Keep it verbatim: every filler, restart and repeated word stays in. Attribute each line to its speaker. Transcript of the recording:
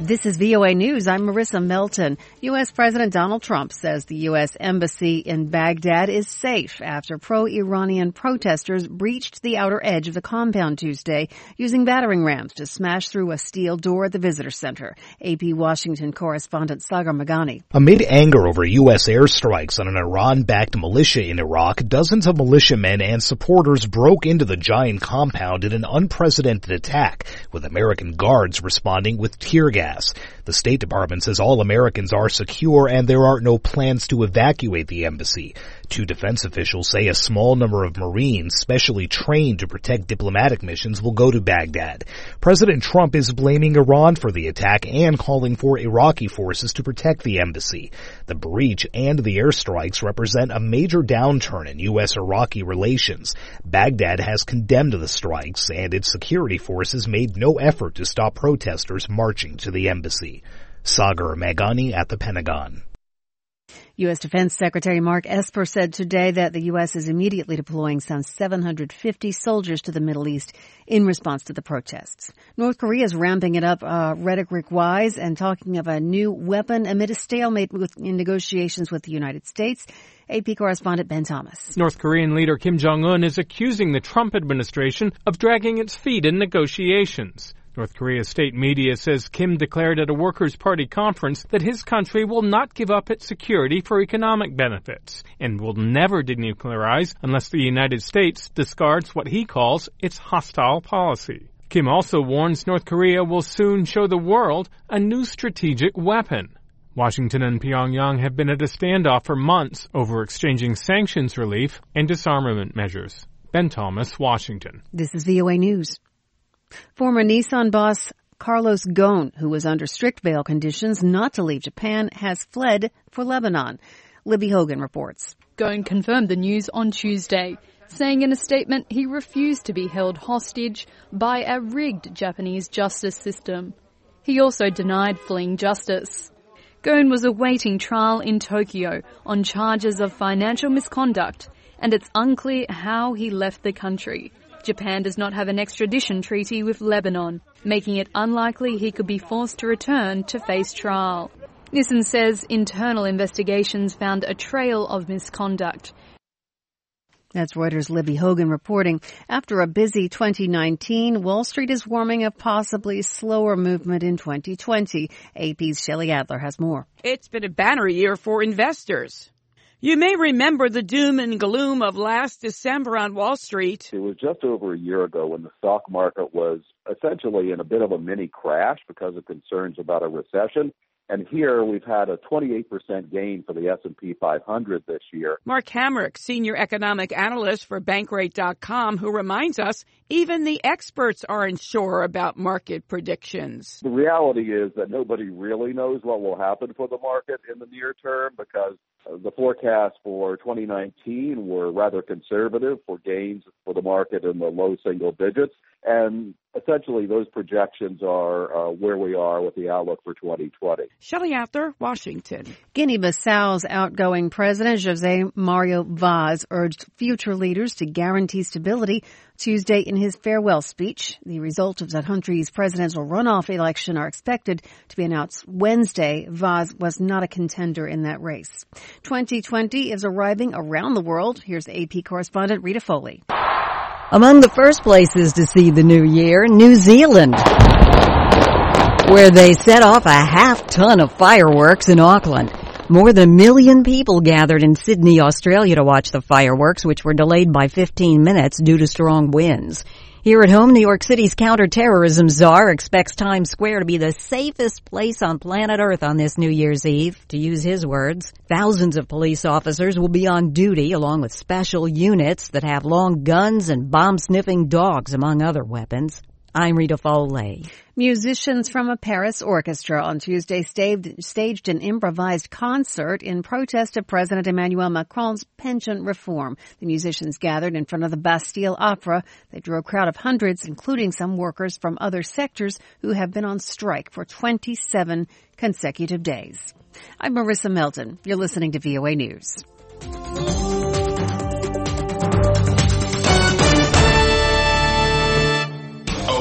Speaker 1: This is V O A News. I'm Marissa Melton. U S. President Donald Trump says the U S. Embassy in Baghdad is safe after pro-Iranian protesters breached the outer edge of the compound Tuesday using battering rams to smash through a steel door at the visitor center. A P Washington correspondent Sagar Meghani.
Speaker 2: Amid anger over U S airstrikes on an Iran-backed militia in Iraq, dozens of militiamen and supporters broke into the giant compound in an unprecedented attack, with American guards responding with tear gas. The State Department says all Americans are secure and there are no plans to evacuate the embassy. Two defense officials say a small number of Marines specially trained to protect diplomatic missions will go to Baghdad. President Trump is blaming Iran for the attack and calling for Iraqi forces to protect the embassy. The breach and the airstrikes represent a major downturn in U S-Iraqi relations. Baghdad has condemned the strikes, and its security forces made no effort to stop protesters marching to the embassy. Sagar Meghani at the Pentagon.
Speaker 1: U S. Defense Secretary Mark Esper said today that the U S is immediately deploying some seven hundred fifty soldiers to the Middle East in response to the protests. North Korea is ramping it up uh, rhetoric-wise and talking of a new weapon amid a stalemate with, in negotiations with the United States. A P correspondent Ben Thomas.
Speaker 3: North Korean leader Kim Jong-un is accusing the Trump administration of dragging its feet in negotiations. North Korea's state media says Kim declared at a Workers' Party conference that his country will not give up its security for economic benefits and will never denuclearize unless the United States discards what he calls its hostile policy. Kim also warns North Korea will soon show the world a new strategic weapon. Washington and Pyongyang have been at a standoff for months over exchanging sanctions relief and disarmament measures. Ben Thomas, Washington.
Speaker 1: This is V O A News. Former Nissan boss Carlos Ghosn, who was under strict bail conditions not to leave Japan, has fled for Lebanon. Libby Hogan reports.
Speaker 4: Ghosn confirmed the news on Tuesday, saying in a statement he refused to be held hostage by a rigged Japanese justice system. He also denied fleeing justice. Ghosn was awaiting trial in Tokyo on charges of financial misconduct, and it's unclear how he left the country. Japan does not have an extradition treaty with Lebanon, making it unlikely he could be forced to return to face trial. Nissan says internal investigations found a trail of misconduct.
Speaker 1: That's Reuters' Libby Hogan reporting. After a busy twenty nineteen, Wall Street is warming a possibly slower movement in twenty twenty. A P's Shelley Adler has more.
Speaker 5: It's been a banner year for investors. You may remember the doom and gloom of last December on Wall Street.
Speaker 6: It was just over a year ago when the stock market was essentially in a bit of a mini crash because of concerns about a recession. And here we've had a twenty-eight percent gain for the S and P five hundred this year.
Speaker 5: Mark Hamrick, senior economic analyst for Bankrate dot com, who reminds us even the experts aren't sure about market predictions.
Speaker 6: The reality is that nobody really knows what will happen for the market in the near term because the forecasts for twenty nineteen were rather conservative for gains for the market in the low single digits. And essentially, those projections are uh, where we are with the outlook for twenty twenty.
Speaker 5: Shelley Adler, Washington.
Speaker 1: Guinea-Bissau's outgoing president, José Mario Vaz, urged future leaders to guarantee stability Tuesday in his farewell speech. The results of the country's presidential runoff election are expected to be announced Wednesday. Vaz was not a contender in that race. twenty twenty is arriving around the world. Here's A P correspondent Rita Foley.
Speaker 7: Among the first places to see the new year, New Zealand, where they set off a half ton of fireworks in Auckland. More than a million people gathered in Sydney, Australia to watch the fireworks, which were delayed by fifteen minutes due to strong winds. Here at home, New York City's counterterrorism czar expects Times Square to be the safest place on planet Earth on this New Year's Eve. To use his words, thousands of police officers will be on duty along with special units that have long guns and bomb-sniffing dogs, among other weapons. I'm Rita Foley.
Speaker 1: Musicians from a Paris orchestra on Tuesday staged, staged an improvised concert in protest of President Emmanuel Macron's pension reform. The musicians gathered in front of the Bastille Opera. They drew a crowd of hundreds, including some workers from other sectors who have been on strike for twenty-seven consecutive days. I'm Marissa Melton. You're listening to V O A News.